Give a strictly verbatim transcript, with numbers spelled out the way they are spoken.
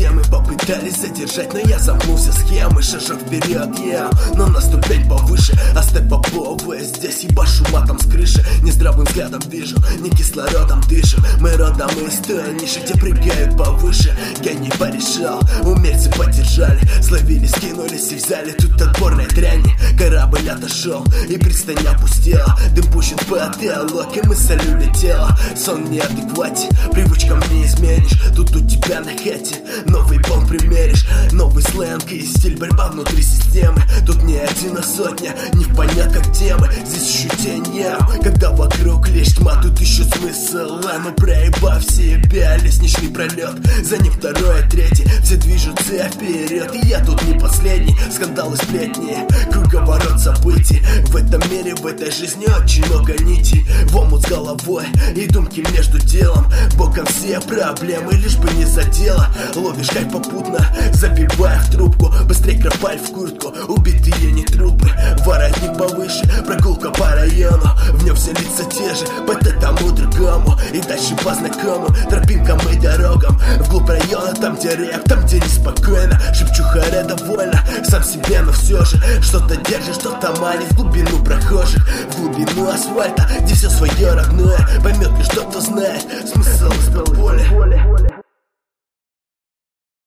темы попытались задержать, но я замкнулся схемы. Шажок вперед, я, но на ступень повыше. А степ поповые, здесь ебашу матом с крыши. Нездравым взглядом вижу, не кислородом дышу. Мы родом из той ниши, где прыгают повыше. Гений порешал, умельцы поддержали. Словили, скинулись и взяли тут отборной дряни. Корабль отошел и пристань опустела. Дым пущен в потолок, и мысль улетела. Сон неадекватен, привычкам не изменишь. Тут у тебя на хате новый пол примеришь. Новый сленг и стиль, борьба внутри системы. Тут не один, а сотня, не в понятках темы. Здесь ощущение, когда вокруг лишь тьма. Тут еще смысл, а ну проебав себя. Лестничный пролет, за ним второй, а третий. Все движутся вперед, и я тут не последний. Скандалы, сплетни, круговорот событий. В этом мире, в этой жизни очень много нитей. В омут с головой и думки между делом. Боком все проблемы, лишь бы не задело. Ловишь кайф попутно, забивая в трубку. Быстрей кропаль в куртку, убитые не трупы. Воротник повыше, прогулка по району. В нем все лица те же, по этому другому. И дальше по знакомым тропинкам и дорогам. Вглубь района, там где рэп, там где неспокойно. Шепчу харе довольно, сам себе, но все же что-то держит, что-то манит в глубину прохожих. В глубину асфальта, где все свое родное. Поймет лишь тот, кто знает смысл из боли.